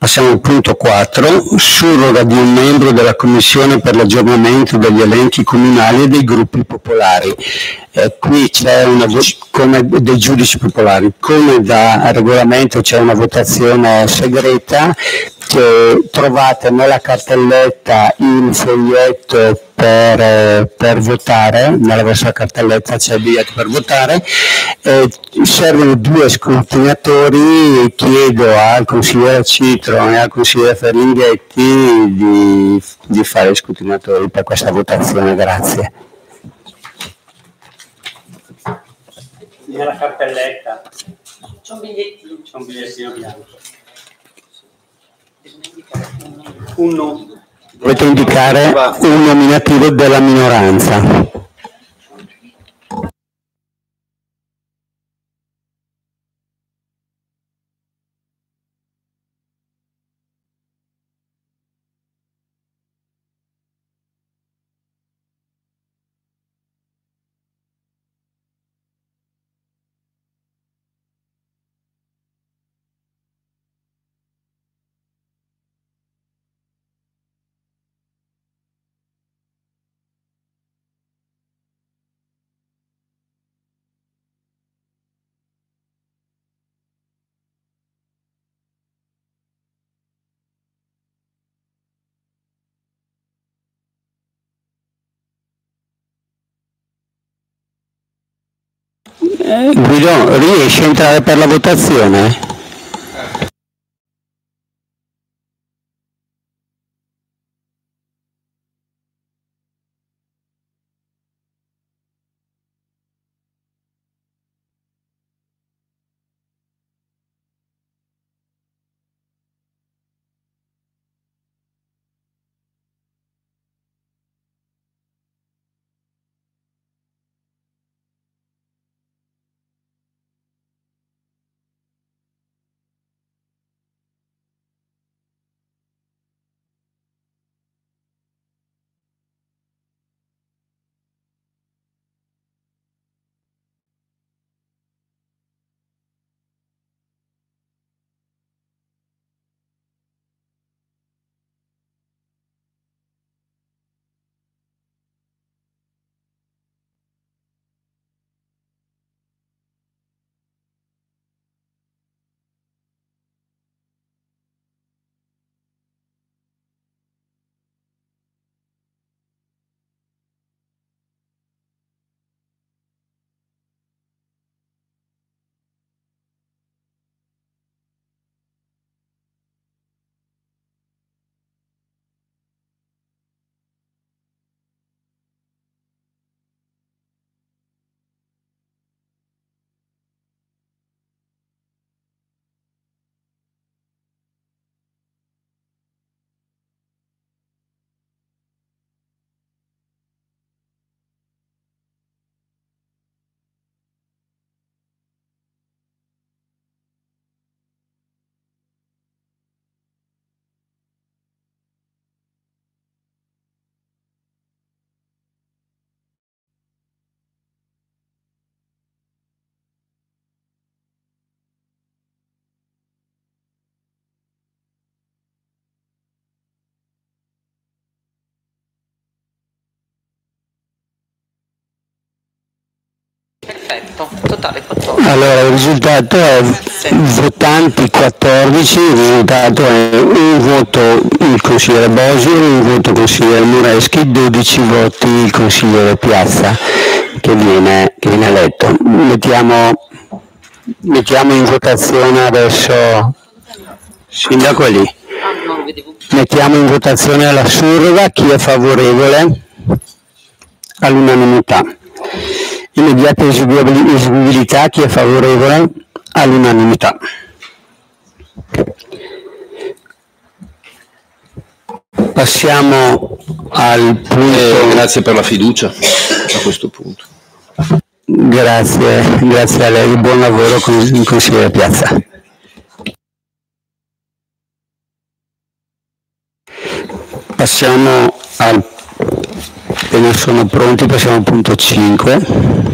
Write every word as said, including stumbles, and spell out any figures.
Passiamo al punto quattro, surroga di un membro della Commissione per l'aggiornamento degli elenchi comunali e dei gruppi popolari. Eh, qui c'è una come dei giudici popolari, come da regolamento c'è una votazione segreta che trovate nella cartelletta il foglietto per, per votare, nella vostra cartelletta c'è il biglietto per votare, eh, servono due scrutinatori, chiedo al consigliere Citro e al consigliere Ferlinghetti di, di fare i scrutinatori per questa votazione, grazie. Nella cartelletta c'è un bigliettino, c'è un bigliettino bianco. Un nome. Dovete indicare un nominativo della minoranza. Guido, riesci a entrare per la votazione? Perfetto, totale quattordici. Allora, il risultato è votanti quattordici, il risultato è un voto il consigliere Bosio, un voto il consigliere Mureschi, dodici voti il consigliere Piazza che viene, che viene eletto. Mettiamo, mettiamo in votazione adesso, sindaco è lì, mettiamo in votazione la surroga, chi è favorevole all'unanimità. Immediata eseguibilità, chi è favorevole all'unanimità. Passiamo al punto. Eh, grazie per la fiducia a questo punto. Grazie, grazie a lei, buon lavoro con il consigliere Piazza. Passiamo al, appena sono pronti, passiamo al punto cinque.